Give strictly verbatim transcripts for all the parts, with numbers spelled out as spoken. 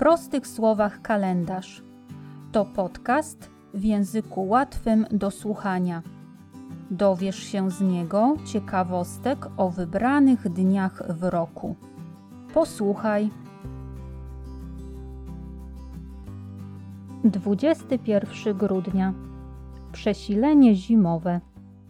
prostych słowach kalendarz. To podcast w języku łatwym do słuchania. Dowiesz się z niego ciekawostek o wybranych dniach w roku. Posłuchaj. dwudziestego pierwszego grudnia. Przesilenie zimowe.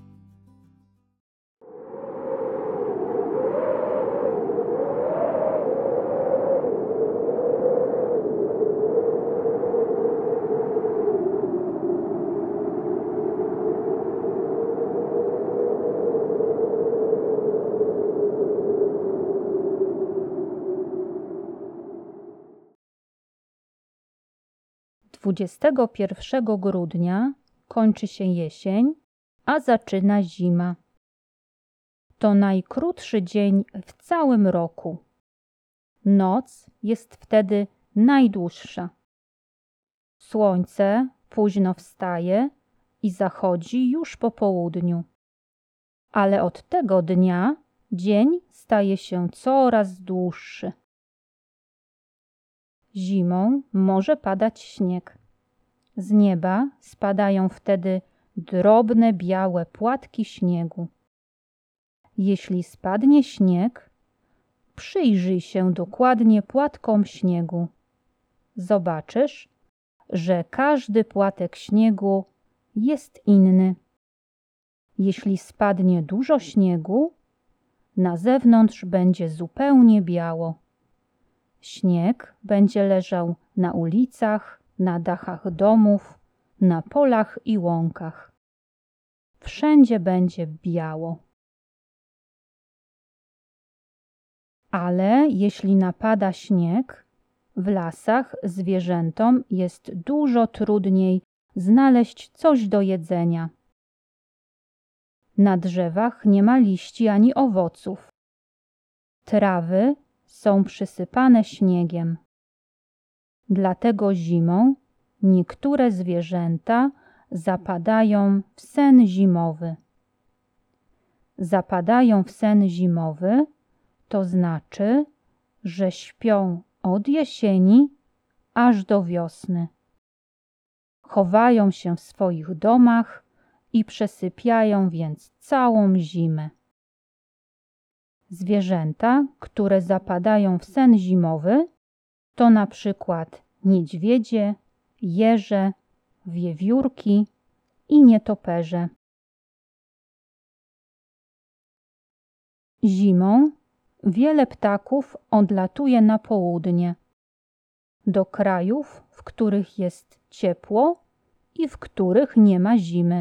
dwudziestego pierwszego grudnia kończy się jesień, a zaczyna zima. To najkrótszy dzień w całym roku. Noc jest wtedy najdłuższa. Słońce późno wstaje i zachodzi już po południu. Ale od tego dnia dzień staje się coraz dłuższy. Zimą może padać śnieg. Z nieba spadają wtedy drobne białe płatki śniegu. Jeśli spadnie śnieg, przyjrzyj się dokładnie płatkom śniegu. Zobaczysz, że każdy płatek śniegu jest inny. Jeśli spadnie dużo śniegu, na zewnątrz będzie zupełnie biało. Śnieg będzie leżał na ulicach, na dachach domów, na polach i łąkach. Wszędzie będzie biało. Ale jeśli napada śnieg, w lasach zwierzętom jest dużo trudniej znaleźć coś do jedzenia. Na drzewach nie ma liści ani owoców. Trawy są przysypane śniegiem. Dlatego zimą niektóre zwierzęta zapadają w sen zimowy. Zapadają w sen zimowy, to znaczy, że śpią od jesieni aż do wiosny. Chowają się w swoich domach i przesypiają więc całą zimę. Zwierzęta, które zapadają w sen zimowy, to na przykład niedźwiedzie, jeże, wiewiórki i nietoperze. Zimą wiele ptaków odlatuje na południe, do krajów, w których jest ciepło i w których nie ma zimy.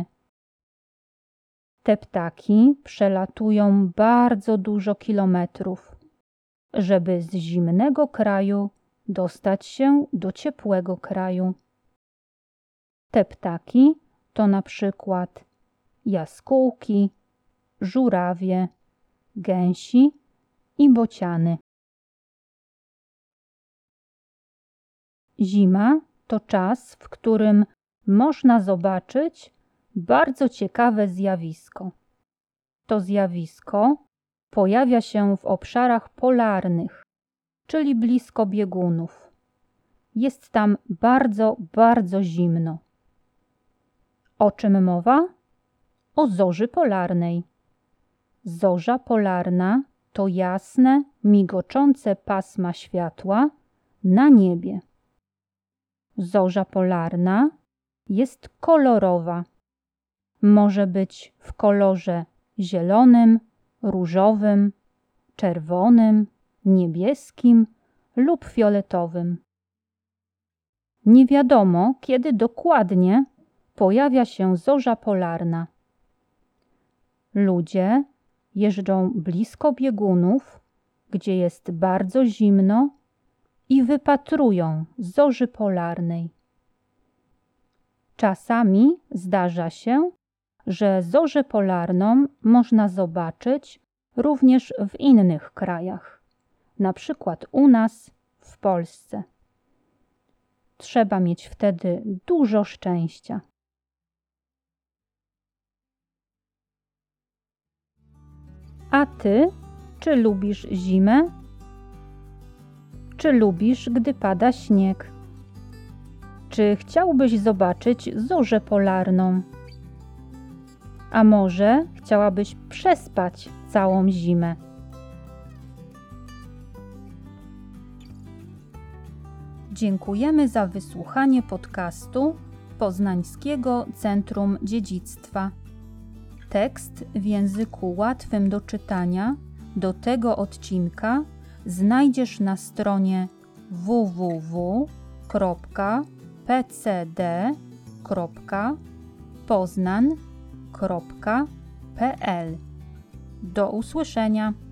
Te ptaki przelatują bardzo dużo kilometrów, żeby z zimnego kraju dostać się do ciepłego kraju. Te ptaki to na przykład jaskółki, żurawie, gęsi i bociany. Zima to czas, w którym można zobaczyć bardzo ciekawe zjawisko. To zjawisko pojawia się w obszarach polarnych, czyli blisko biegunów. Jest tam bardzo, bardzo zimno. O czym mowa? O zorzy polarnej. Zorza polarna to jasne, migoczące pasma światła na niebie. Zorza polarna jest kolorowa. Może być w kolorze zielonym, różowym, czerwonym, niebieskim lub fioletowym. Nie wiadomo, kiedy dokładnie pojawia się zorza polarna. Ludzie jeżdżą blisko biegunów, gdzie jest bardzo zimno i wypatrują zorzy polarnej. Czasami zdarza się, że zorzę polarną można zobaczyć również w innych krajach, na przykład u nas w Polsce. Trzeba mieć wtedy dużo szczęścia. A ty, czy lubisz zimę? Czy lubisz, gdy pada śnieg? Czy chciałbyś zobaczyć zorzę polarną? A może chciałabyś przespać całą zimę? Dziękujemy za wysłuchanie podcastu Poznańskiego Centrum Dziedzictwa. Tekst w języku łatwym do czytania do tego odcinka znajdziesz na stronie w w w kropka p c d kropka poznan kropka p l. Do usłyszenia.